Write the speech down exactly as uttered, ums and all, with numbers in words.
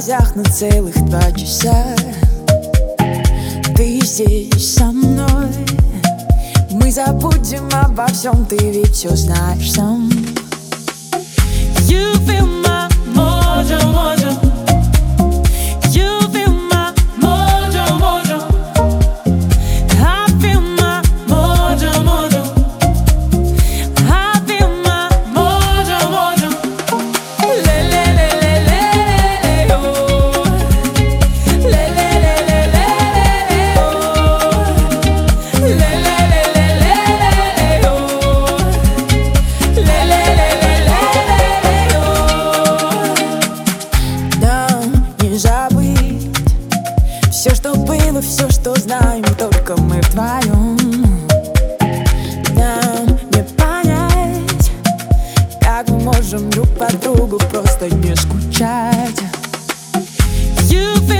глазах на целых два часа. Ты здесь со мной, мы забудем обо всем, ты ведь все знаешь сам. You feel my mojo, mojo. You feel my mojo, mojo. I feel my mojo, mojo. I feel my mojo, mojo. Le le le le le le oh. Le le le le le le oh. Le le le le le le oh. Le le le le le oh. Да, не забыть все, что было, все, что знаем, только мы вдвоем. Нам не понять, как мы можем друг по другу просто не скучать. You feel